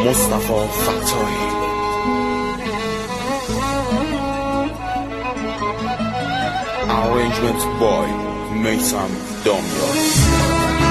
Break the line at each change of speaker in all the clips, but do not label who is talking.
مصطفی فتاحی. Arrangement by Meysam Damyar.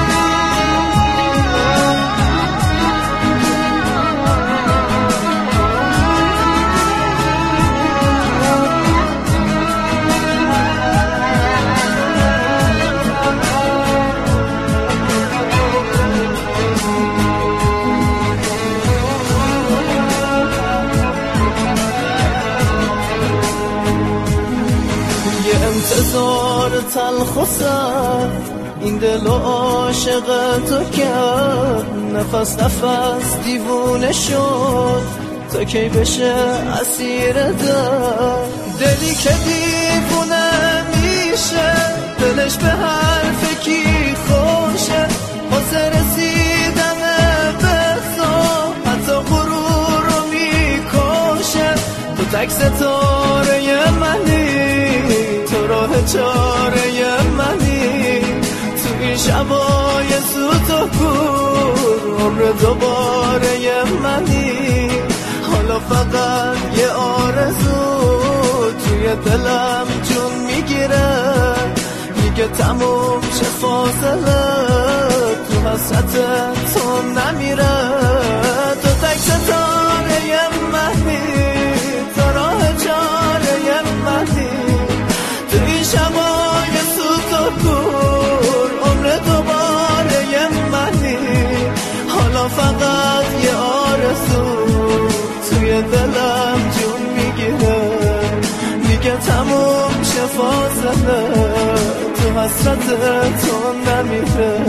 انتظار تلخ و سرد این دل و عاشق تو کرد، نفس نفس دیوونه شد تا کی بشه اسیر درد. دلی که دیوونه میشه دلش به حرف کی خوشه، واسه رسیدن به تو حتی غرور رو میکشه. تو تک ستاره منی، تو راه چاره منی، تو این شبای سوت و کور عمر دوباره منی. حالا فقط یه آرزو توی دلم جون میگیره، میگه تموم چه فاصله تو حسرت تو نمیره. تو تک ستاره منی، تو راه چاره منی، تو این شبای سوت و کور عمر دوباره منی. حالا فقط یه آرزو توی دلم جون میگیره، میگه تموم شه فاصله تو حسرت تو نمیره.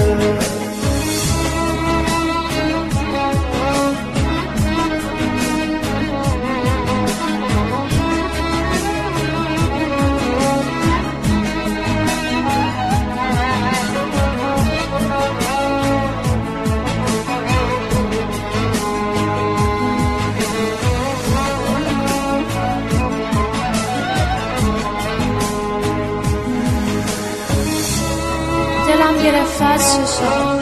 دلم گرفت از ششم،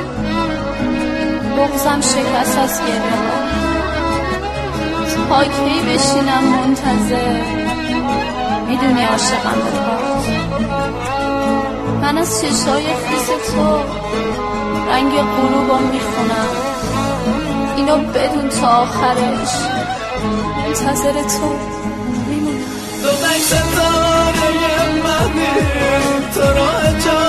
بغزم شکست از گریه ها. تا کی بشینم منتظر، میدونی عاشقم به پاس. من از چشای خیس تو رنگ غروبم میخونم، اینو بدون تا آخرش منتظر تو میمونم.
تو تک ستاره منی، تو راه